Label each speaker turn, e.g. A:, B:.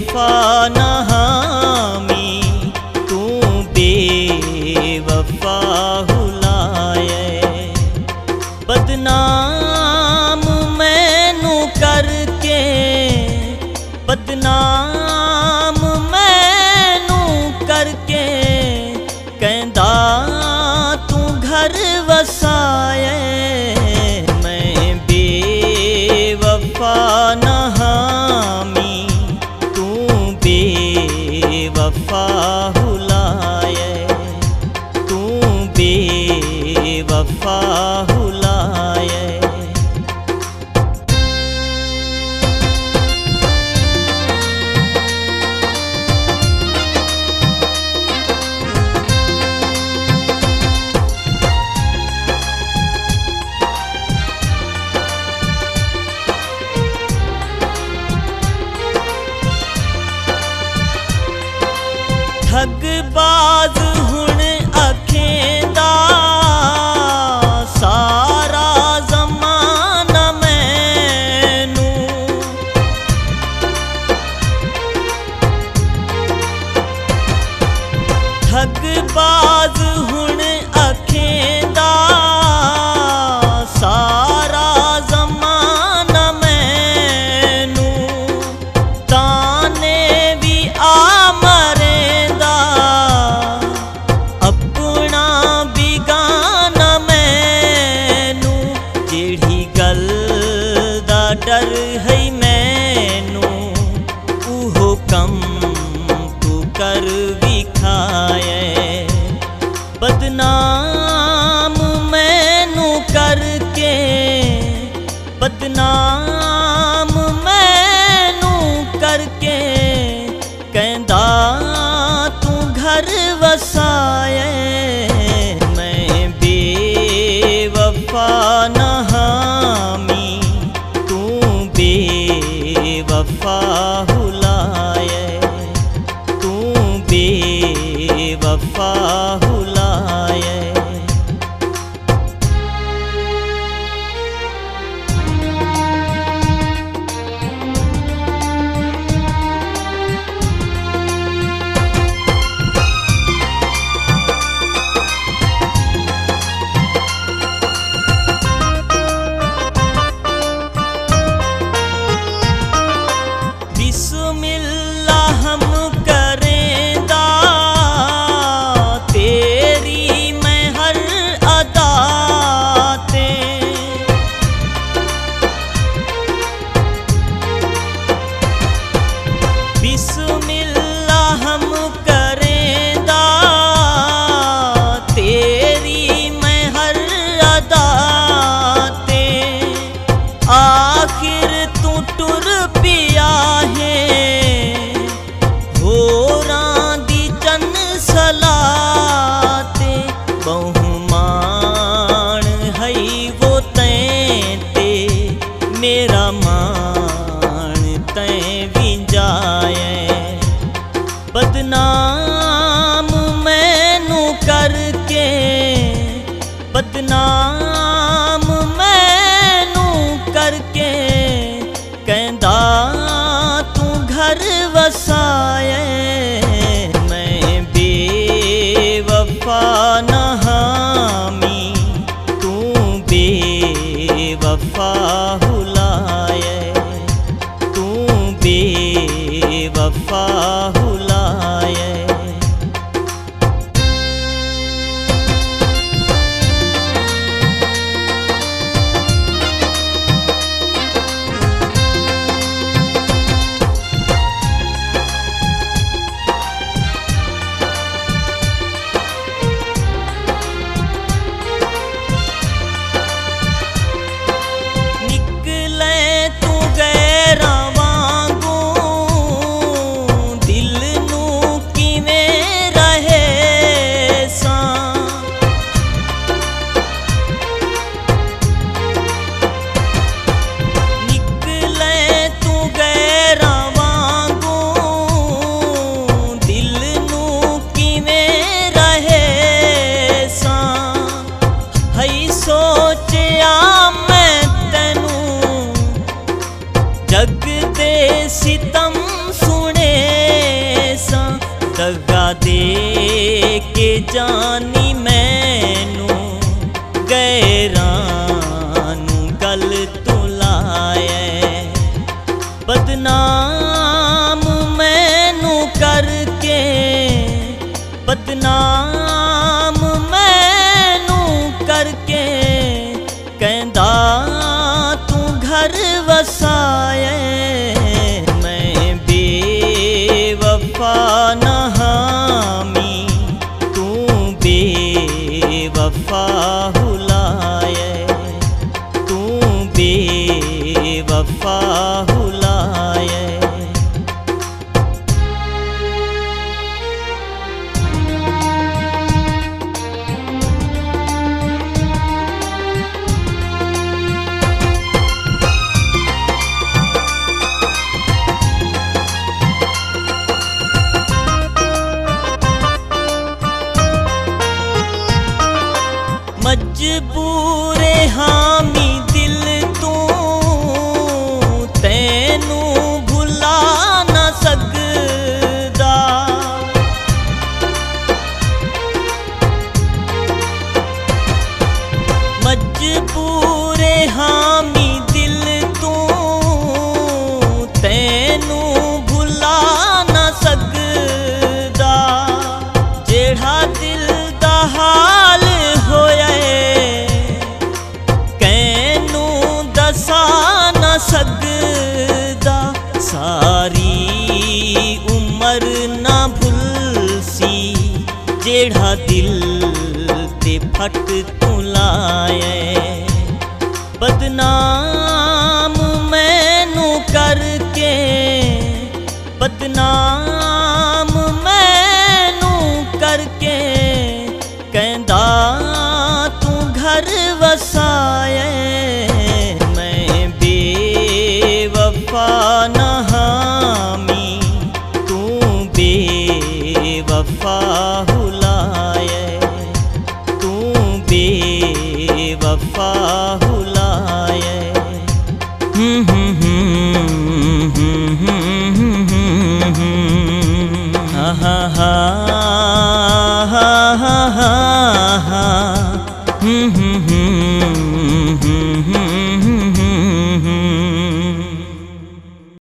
A: बेवफा न हामी तू बेवफा हुलाए। बदनाम मैनू करके, बदनाम मैनू करके कहंदा तू घर वसाए। मैं बेवफा न हामी तू बेवफा हुलाए, तू बेवफा हुलाए। ठगबाज हुण अखें दा सारा ज़माना मैनू, ठगबाज हुण अखें दा सारा ज़माना मैनू। ताने भी आ डर है मैनू उहो कम तू कर विखाए। बदनाम मैनू करके, बदनाम मैनू करके कहंदा तू घर वसाए। मैं बेवफा न हामी बेवफा हुलाए, तू बेवफा हुलाए। बिस्मिल्लाह हम करेंदा तेरी मैं हर अदा ते। बिस्मिल्लाह हम करेंदा तेरी मैं हर अदा ते। आखिर तू टुर पिया है होरां दी चन सलाते। बहुमान है वो तैं ते मेरा मान तैं विंजाए। बदनाम मैनू करके, बदनाम मैनू करके कहंदा तू घर वसाए। मैं बेवफा न हामी तू बेवफा हुलाए, तू बेवफा हुलाए। जग दे सितम सुने दगा दे के जानी मैनू गैरानू गल तू लाए बदनाम मैनू करके बदनाम मैनू करके कहंदा तू घर वसाए मैं बेवफा ना हामी तू बेवफा हुलाए तू बेवफा हुलाए। मजबूरे हामी दिल तू तैनू भुला ना सकदा मजबूरे हामी दिल तू तैनू भुला ना सकदा जेड़ा दिल दा हाल होया कैनू दसा ना सकदा सारी उमर ना भुलसी जेड़ा दिल ते फट तू लाए बदनाम मैनू करके बदनाम मैनू करके कहंदा तू घर वसाए मैं बेवफा ना हामी तू बेवफा हुलाए तू बेवफा हुलाए। हा हा हा हा हा हा।